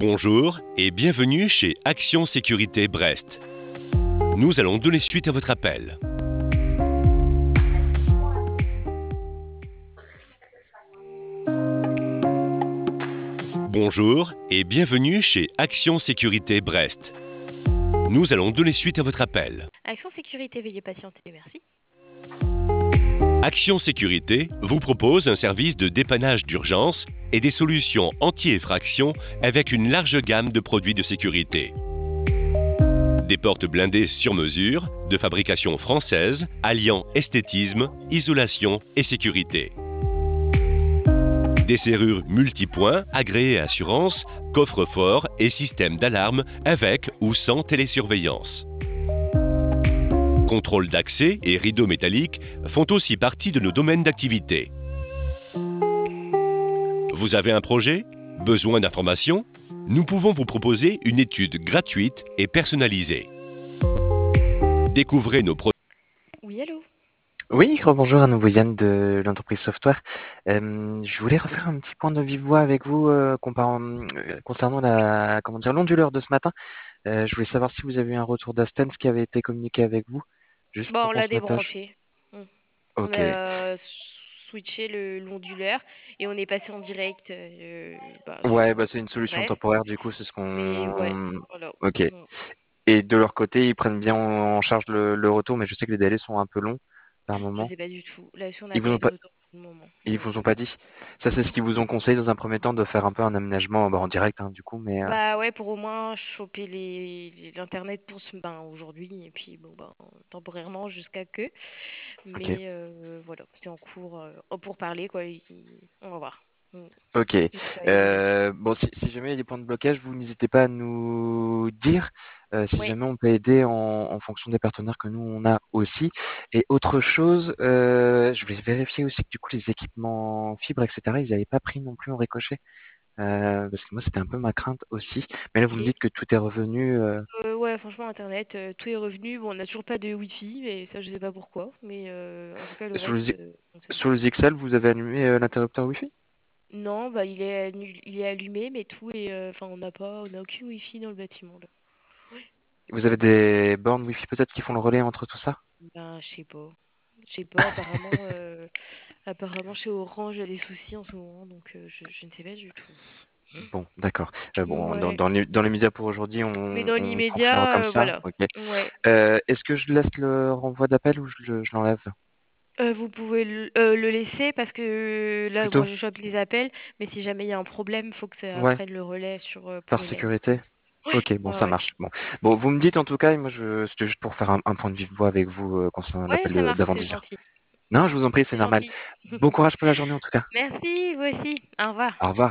Bonjour et bienvenue chez Action Sécurité Brest. Nous allons donner suite à votre appel. Bonjour et bienvenue chez Action Sécurité Brest. Nous allons donner suite à votre appel. Action Sécurité, veuillez patienter, merci. Action Sécurité vous propose un service de dépannage d'urgence et des solutions anti-effraction avec une large gamme de produits de sécurité. Des portes blindées sur mesure, de fabrication française, alliant esthétisme, isolation et sécurité. Des serrures multipoints, agréées assurance, coffre-fort et système d'alarme avec ou sans télésurveillance. Contrôle d'accès et rideaux métalliques font aussi partie de nos domaines d'activité. Vous avez un projet? Besoin d'informations? Nous pouvons vous proposer une étude gratuite et personnalisée. Découvrez nos produits. Oui, allô? Oui, rebonjour à nouveau Yann de l'entreprise Software. Je voulais refaire un petit point de vive voix avec vous concernant l'onduleur de ce matin. Je voulais savoir si vous avez eu un retour d'Astens qui avait été communiqué avec vous, juste Bon, pour on qu'on l'a se mette à jour. débranché. Mm. On Ok. a switché l'onduleur et on est passé en direct Ouais, sur bah c'est une solution Brest. temporaire du coup, c'est ce Mais ouais, qu'on. voilà. Ok. Mm. Et de leur côté, ils prennent bien en charge le retour, mais je sais que les délais sont un peu longs par Je moment. sais pas du tout. Là-dessus, on n'a Ils pas vous eu ont de pas, retour pour le moment. ils Non. vous ont pas dit. Ça, c'est ce qu'ils vous ont conseillé dans un premier temps de faire un peu un aménagement, bah, en direct, hein, du coup, mais. Bah ouais, pour au moins choper l'internet pour aujourd'hui et puis bon temporairement jusqu'à que. Ok. Mais voilà, c'est en cours pour parler quoi. On va voir. Mm. Ok. Donc ça évolue. Bon, si jamais il y a des points de blocage, vous n'hésitez pas à nous dire si Oui. jamais on peut aider en fonction des partenaires que nous on a aussi. Et autre chose, je voulais vérifier aussi que du coup les équipements fibres, etc., ils n'avaient pas pris non plus en ricochet, parce que moi c'était un peu ma crainte aussi. Mais là vous me Et dites que tout est revenu. ouais, franchement, Internet, tout est revenu. Bon, on n'a toujours pas de Wi-Fi, mais ça, je sais pas pourquoi. Mais en tout cas, le Sur reste, les, fonctionne. sur les XL, vous avez allumé l'interrupteur Wi-Fi? Non, bah, il est allumé, mais tout est. Enfin, on n'a aucun Wi-Fi dans le bâtiment, là. Vous avez des bornes Wi-Fi peut-être qui font le relais entre tout ça? Ben, je sais pas. Je sais pas, apparemment, chez Orange, il y a des soucis en ce moment, donc je ne sais pas du tout. Bon, d'accord. Bon, Ouais. dans les médias pour aujourd'hui, Mais dans on fonctionnera comme l'immédiat, ça. voilà. Ok. Ouais. Est-ce que je laisse le renvoi d'appel ou je l'enlève? Vous pouvez le laisser parce que là, moi, Plutôt? je chope les appels, mais si jamais il y a un problème, il faut que ça Ouais, prenne le relais pour par Hélène. sécurité. Ouais, Ok, bon, ouais, ça ouais. marche. Bon, vous me dites en tout cas, et moi, c'était juste pour faire un point de vive voix avec vous concernant Ouais, l'appel ça marche, d'avant c'est 10 heures. gentil. Non, je vous en prie, c'est C'est normal. gentil. Bon courage pour la journée en tout cas. Merci, vous aussi. Au revoir. Au revoir.